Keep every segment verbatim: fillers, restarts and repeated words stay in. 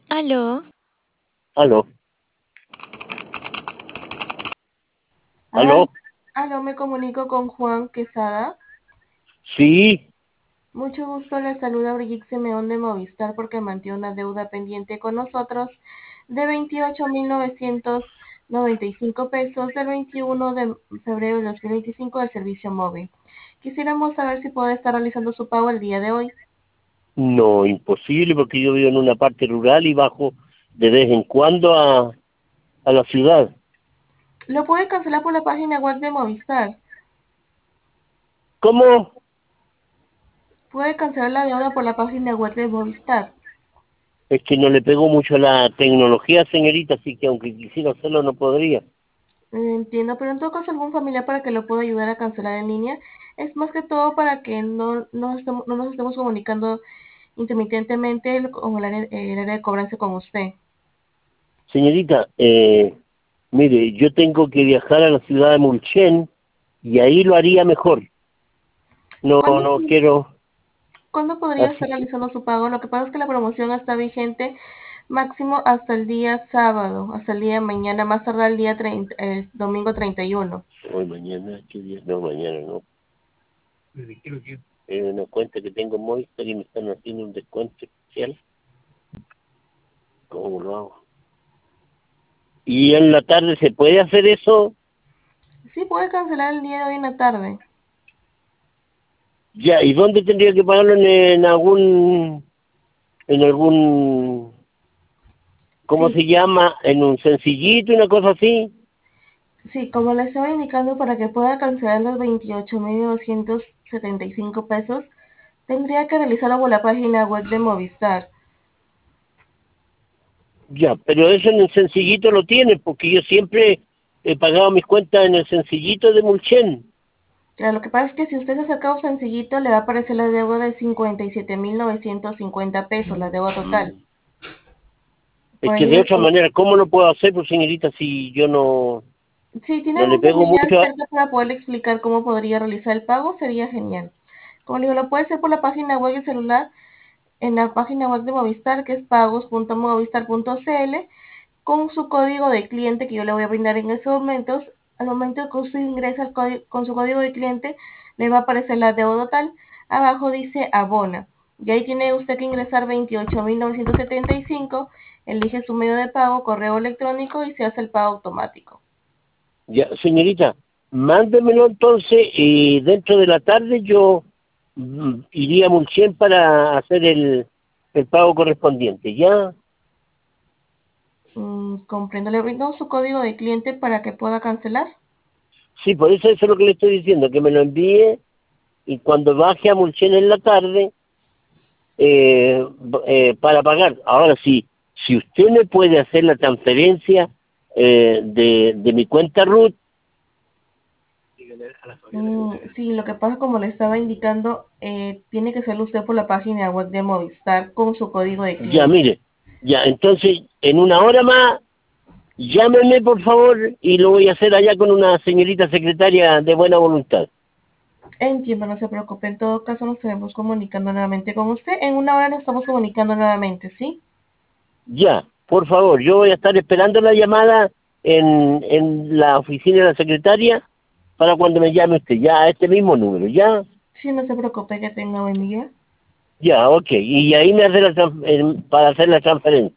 Aló, Aló, Al- aló, Aló, me comunico con Juan Quesada. sí, Mucho gusto, le saluda Brigitte Simeón de Movistar porque mantiene una deuda pendiente con nosotros de veintiocho mil novecientos noventa y cinco pesos del veintiuno de febrero de dos mil veinticinco del servicio móvil. Quisiéramos saber si puede estar realizando su pago el día de hoy. no, imposible porque yo vivo en una parte rural y bajo de vez en cuando a, a la ciudad. Lo puede cancelar por la página web de Movistar. ¿Cómo? Puede cancelar la deuda por la página web de Movistar. Es que no le pegó mucho a la tecnología, señorita, así que aunque quisiera hacerlo no podría. Entiendo, pero en todo caso algún familiar para que lo pueda ayudar a cancelar en línea. Es más que todo para que no, no, estemos, no nos estemos comunicando intermitentemente el- con el área, el área de cobranza con usted. Señorita, eh, mire, yo tengo que viajar a la ciudad de Mulchen y ahí lo haría mejor. No, ¿Cuándo, no quiero ¿Cuándo podría estar así. realizando su pago? Lo que pasa es que la promoción está vigente máximo hasta el día sábado, hasta el día de mañana, más tardar el día treinta, el domingo treinta y uno. Hoy mañana, ¿qué día? No, mañana no. Es una cuenta que tengo en Movistar y me están haciendo un descuento especial. ¿Cómo lo hago? ¿Y en la tarde se puede hacer eso? Sí, puede cancelar el día de hoy en la tarde. Ya, ¿y dónde tendría que pagarlo? En, en algún, en algún, ¿cómo Sí, se llama? En un sencillito, una cosa así. Sí, como le estaba indicando, para que pueda cancelar los veintiocho mil doscientos setenta y cinco pesos, tendría que realizarlo por la página web de Movistar. Ya, pero eso en el sencillito lo tiene, porque yo siempre he pagado mis cuentas en el sencillito de Mulchen. Claro, lo que pasa es que si usted se acerca a un sencillito, le va a aparecer la deuda de cincuenta y siete mil novecientos cincuenta pesos, la deuda total. Mm. Es Por que ello, de otra le- manera, ¿cómo lo puedo hacer, pues señorita, si yo no, si tiene no le algún pego familiar mucho a... cerca para poderle explicar cómo podría realizar el pago, sería genial. Como le digo, lo puede hacer por la página web del celular, en la página web de Movistar, que es pagos punto movistar punto cl, con su código de cliente que yo le voy a brindar en estos momentos. Al momento que usted ingresa al código, con su código de cliente, le va a aparecer la deuda total. Abajo dice abona. Y ahí tiene usted que ingresar veintiocho mil novecientos setenta y cinco, elige su medio de pago, correo electrónico y se hace el pago automático. Ya, señorita, mándemelo entonces y dentro de la tarde yo mm, iría a Mulchen para hacer el, el pago correspondiente, ¿ya? Mm, comprendo, le brindo su código de cliente para que pueda cancelar. Sí, por eso eso es lo que le estoy diciendo, que me lo envíe y cuando baje a Mulchen en la tarde eh, b- eh, para pagar. Ahora sí, si usted me puede hacer la transferencia eh, de, de mi cuenta RUT, Mm, sí, lo que pasa, como le estaba indicando, eh, tiene que ser usted por la página web de Movistar con su código de ya cliente. mire, ya, entonces en una hora más llámeme, por favor, y lo voy a hacer allá con una señorita secretaria de buena voluntad. Entiendo, no se preocupe. En todo caso, nos estaremos comunicando nuevamente con usted. En una hora nos estamos comunicando nuevamente, ¿sí? Ya, por favor, yo voy a estar esperando la llamada en, en la oficina de la secretaria para cuando me llame usted, ya a este mismo número, ya, Sí, no se preocupe, que tenga buen día. ya, ok, y ahí me hace la trans- eh, para hacer la transferencia.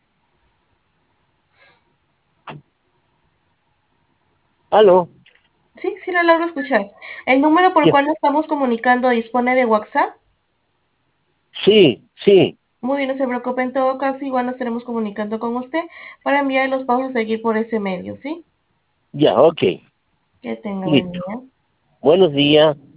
¿Aló? Sí, sí, lo logro escuchar. ¿El número por el Ya. cual nos estamos comunicando dispone de WhatsApp? Sí, sí, Muy bien, no se preocupe. En todo caso, igual nos estaremos comunicando con usted para enviar los pagos a seguir por ese medio, ¿sí? ya, ok, Que tenga buen listo. día. Buenos días.